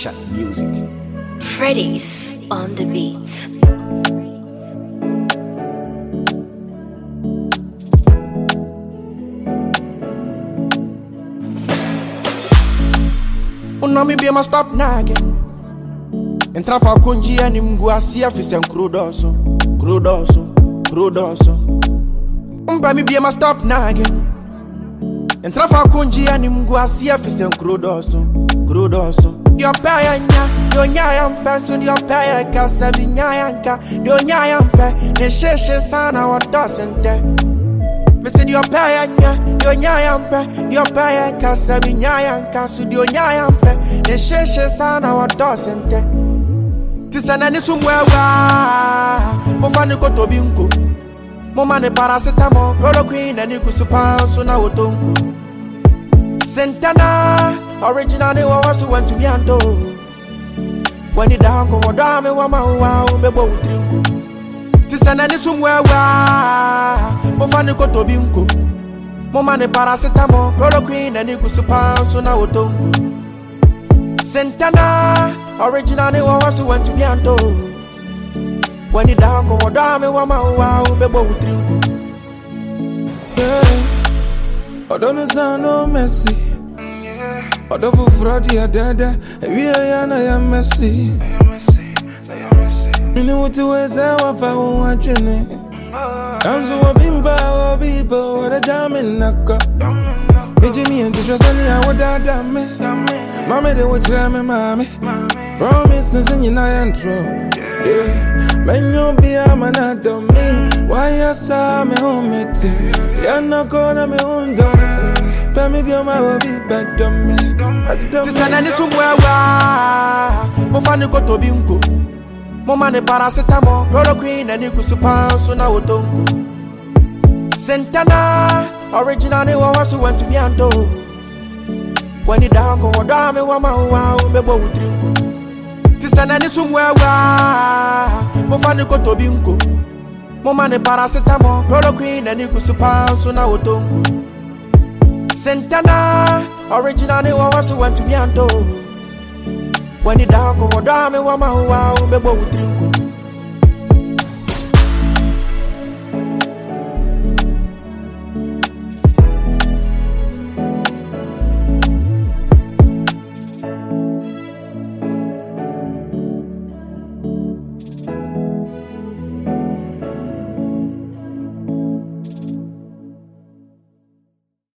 Shut music. Freddy's on the beat. Unami be ma stop nagging. Entra fa kunji ani mgu asia fisen krudoso. Umba mi be ma stop nagging. Entra fa kunji ani mgu asia fisen krudoso. Dio paya nya, dio nya mpe so dio paya kasa mi nya nka. Dio nya mpe, ne sheshe sana wa dosente. Me say dio paya nya, dio nya mpe, dio paya kasa mi nya nka so dio nya mpe, ne sheshe sana wa dosente. Tisana ni sumwewa, mo fani ko tobi nko. Mo mane paracetamol, chloroquine and ikusupa so na wotonko. Sentana, original they was went to me and do. When you down go down me wow bebo utrinko. Tisana ni sumwewa, mo fani ko tobi nko. Mo mane paracetamol, chloroquine and ikusupa so na wotonko. Sentana, original they was went to me and do. When you down go down me wow bebo utrinko. I don't sound no messy. I don't feel fraud, yeah, dada. We are messy. You know what to say, what I want you to. I'm so bimba, people, what a jam in Naka. Jimmy and Tisha Sunny, I would die, me. Mamma, they would try me, mommy. Promises in your intro. Yeah, man, you'll be a man out of me. Why you saw me home meeting? You're not gonna be on the but maybe you're my be better me. Tisana ni sumwewa, mo fani ko tobi nko. Mo mane paracetamol, chloroquine and ikusupa so na wotonko. Sentana, original they was went to me and do. When you down go down me wow bebo utrinko. Tisana ni sumwewa, mo fani ko tobi nko. Mo mane paracetamol, chloroquine and ikusupa so na wotonko. Sentana, original they was went to me and do. When you down go down me wow bebo utrinko.